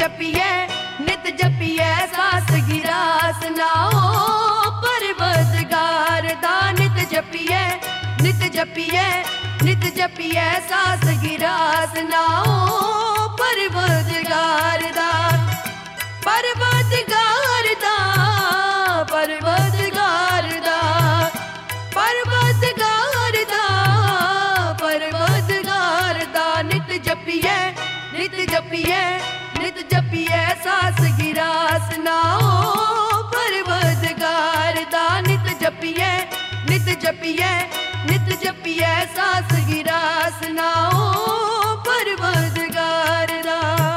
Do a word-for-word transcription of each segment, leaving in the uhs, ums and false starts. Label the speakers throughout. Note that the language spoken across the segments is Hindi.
Speaker 1: जपिए नित जपिए सास गिरास नाओ परवरदिगार दा नित जपिए नित जपिए नित जपिए सास गिरास नाओ परवरदिगार दा परवरदिगार दा परवरदिगार दा परवरदिगार दा परवरदिगार दा नित जपिए नित जपिए नित जपिए सास गिरास नाओ परवरदिगार दा नित जपिए नित जपिए नित जपिए सास गिरास नाओ परवरदिगार दा।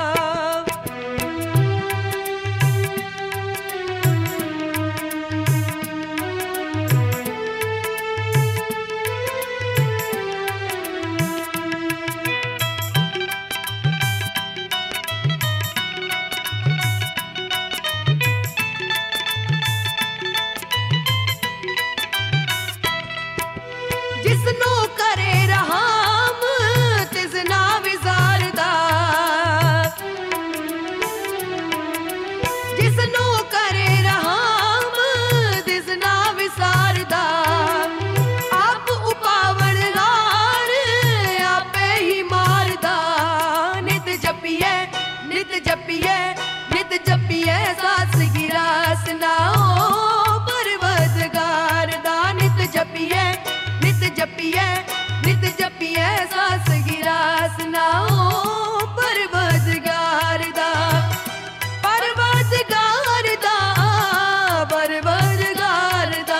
Speaker 1: जिसनो करे रहाम तिसना विसारदा जिसनो करे रहाम तिसना विसारदा आप उपावण गार आपे ही मारदा नित जपिए नित जपिए नित जपिए सास गिरास नाओ परवरदिगार दा नित जपिए नित जपिए नित जपिए सास गिरास नाओ परवरदिगार दा परवरदिगार दा परवरदिगार दा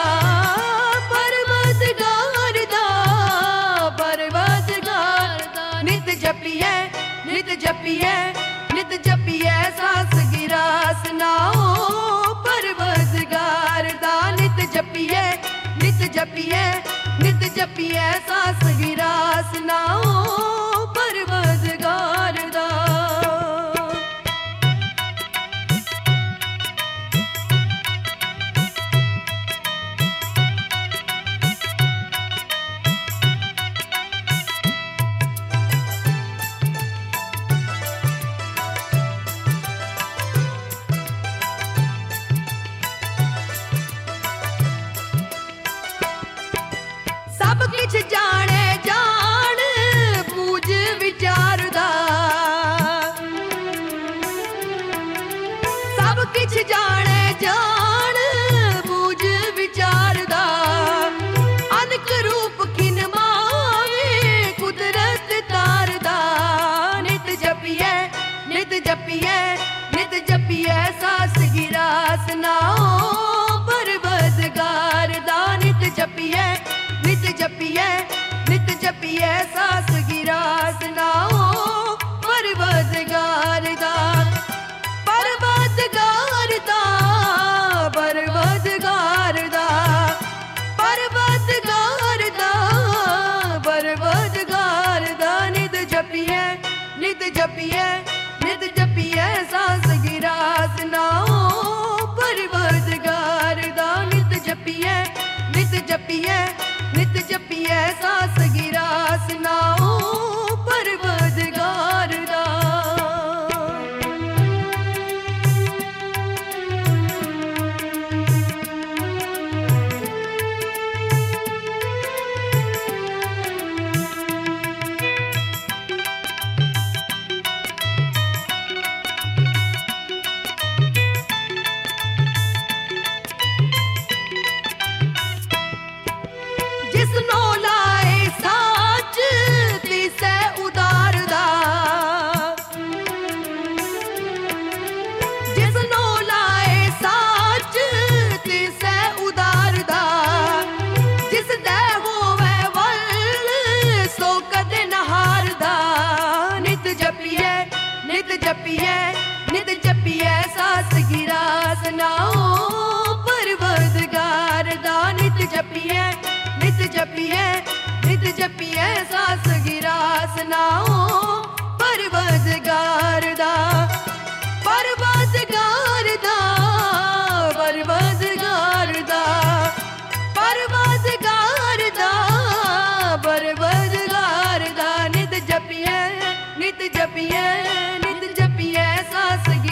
Speaker 1: परवरदिगार दा परवरदिगार दा नित जपिए नित जपिए नित जपिए सास गिरास नाओ परवरदिगार दा नित जपिए नित जपिए नित जपिए सास गिरास नाओ परवरदिगार दा। सब किछ जाने जान बूझ विचार दा सब किछ जाने जान बूझ विचार दा अनक रूप खिन मावे कुदरत तार दा नित जपिए नित जपिए नित जपिए सास गिरास नाओ परवरदिगार दा नित जपिए नित जपिए नित जपिए सास गिरास नाओ परवरदिगार दा परवरदिगार दा परवरदिगार दा परवरदिगार दा परवरदिगार दा नित जपिए नित जपिए नित जपिए सास गिरास नाओ परवरदिगार दा नित जपिए नित जपिए नित जपिए सास गिरास नाओ परवरदिगार दा। जिसनो लाए साच तिसे उदार दा जिसनो लाए साच तिसे उदार दा जिस दे होवे वल सो कदे न हारदा नित जपिए नित जपिए नित जपिए सास गिरास नाओ परवरदिगार दा नित जपिए नित जपिए नित जपिए सास गिरास नाओ परवरदिगार दा परवरदिगार दा परवरदिगार दा परवरदिगार दा परवरदिगार दा नित जपिए नित जपिए नित जपिए सास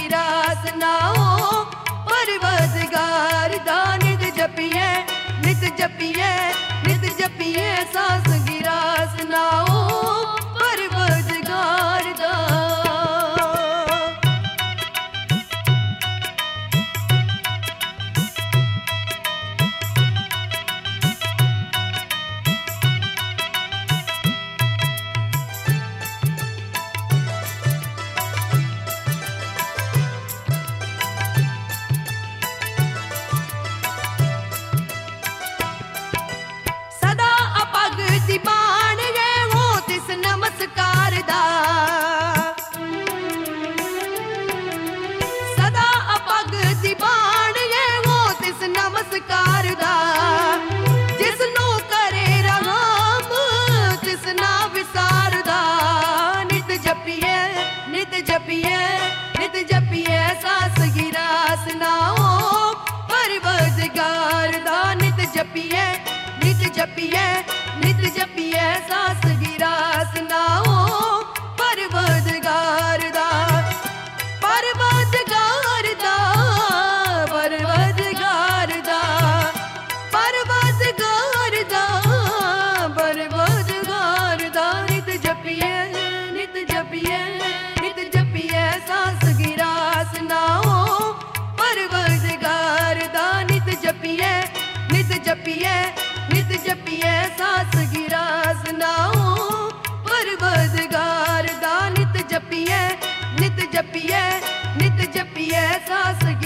Speaker 1: सास गिरा सुनाओ परवरदिगार दा। नमस्कार दा सदा अपग दीवान ये वो तिस नमस्कार दा। जिसनू करे राम तिस ना विसार दा। नित जपिए नित जपिए नित जपिए सास गिरा सुनाओ परवरदिगार दा। नित जपिए नित जपिए नित जपिए सास गिरा सुनाओ परवरदिगार दा। परवरदिगार दा परवरदिगार दा परवरदिगार दा परवरदिगार दा। नित जपिए नित जपिए नित जपिए सास गिरा सुनाओ परवरदिगार दा। नित जपिए नित जपिए नित जपिए सास गिरा सुनाओ परवरदिगार दा। नित जपिए नित जपिए नित जपिए सास